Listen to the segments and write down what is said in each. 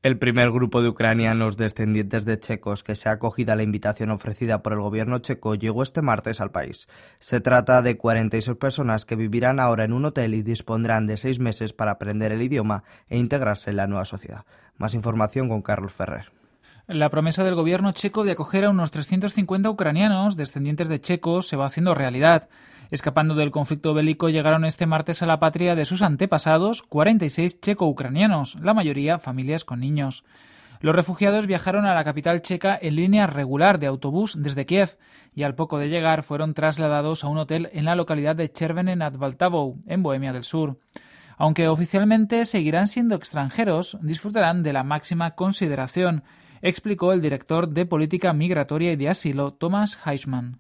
El primer grupo de ucranianos descendientes de checos que se ha acogido a la invitación ofrecida por el gobierno checo llegó este martes al país. Se trata de 46 personas que vivirán ahora en un hotel y dispondrán de 6 meses para aprender el idioma e integrarse en la nueva sociedad. Más información con Carlos Ferrer. La promesa del gobierno checo de acoger a unos 350 ucranianos descendientes de checos se va haciendo realidad. Escapando del conflicto bélico, llegaron este martes a la patria de sus antepasados 46 checo-ucranianos, la mayoría familias con niños. Los refugiados viajaron a la capital checa en línea regular de autobús desde Kiev y al poco de llegar fueron trasladados a un hotel en la localidad de Chervene nad Vltavou, en Bohemia del Sur. Aunque oficialmente seguirán siendo extranjeros, disfrutarán de la máxima consideración, explicó el director de Política Migratoria y de Asilo, Tomáš Hajman.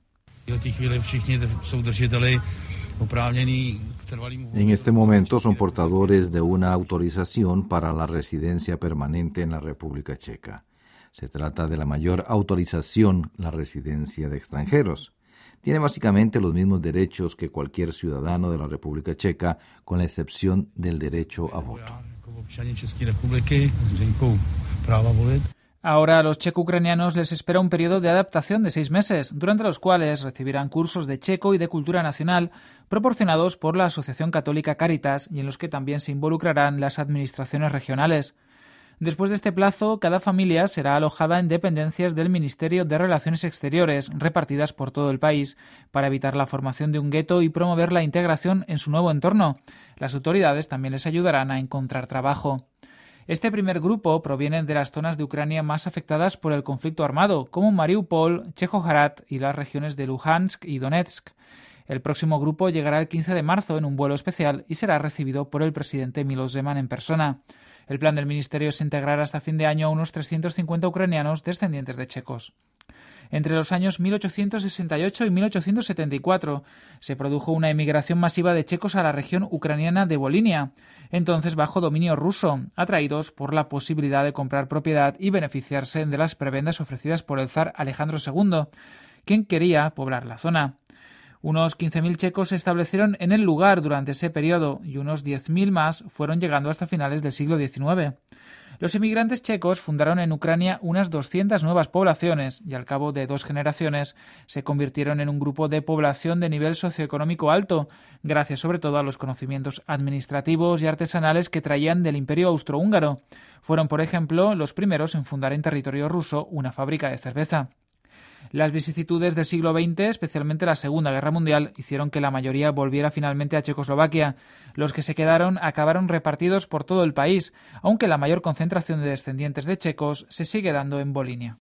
En este momento son portadores de una autorización para la residencia permanente en la República Checa. Se trata de la mayor autorización, la residencia de extranjeros. Tiene básicamente los mismos derechos que cualquier ciudadano de la República Checa, con la excepción del derecho a voto. Ahora a los checo-ucranianos les espera un periodo de adaptación de 6 meses, durante los cuales recibirán cursos de checo y de cultura nacional proporcionados por la Asociación Católica Cáritas y en los que también se involucrarán las administraciones regionales. Después de este plazo, cada familia será alojada en dependencias del Ministerio de Relaciones Exteriores, repartidas por todo el país, para evitar la formación de un gueto y promover la integración en su nuevo entorno. Las autoridades también les ayudarán a encontrar trabajo. Este primer grupo proviene de las zonas de Ucrania más afectadas por el conflicto armado, como Mariupol, Chekhoharat y las regiones de Luhansk y Donetsk. El próximo grupo llegará el 15 de marzo en un vuelo especial y será recibido por el presidente Miloš Zeman en persona. El plan del ministerio es integrar hasta fin de año a unos 350 ucranianos descendientes de checos. Entre los años 1868 y 1874 se produjo una emigración masiva de checos a la región ucraniana de Volinia, entonces bajo dominio ruso, atraídos por la posibilidad de comprar propiedad y beneficiarse de las prebendas ofrecidas por el zar Alejandro II, quien quería poblar la zona. Unos 15.000 checos se establecieron en el lugar durante ese periodo y unos 10.000 más fueron llegando hasta finales del siglo XIX. Los inmigrantes checos fundaron en Ucrania unas 200 nuevas poblaciones y al cabo de 2 generaciones se convirtieron en un grupo de población de nivel socioeconómico alto, gracias sobre todo a los conocimientos administrativos y artesanales que traían del Imperio Austrohúngaro. Fueron, por ejemplo, los primeros en fundar en territorio ruso una fábrica de cerveza. Las vicisitudes del siglo XX, especialmente la Segunda Guerra Mundial, hicieron que la mayoría volviera finalmente a Checoslovaquia. Los que se quedaron acabaron repartidos por todo el país, aunque la mayor concentración de descendientes de checos se sigue dando en Volinia.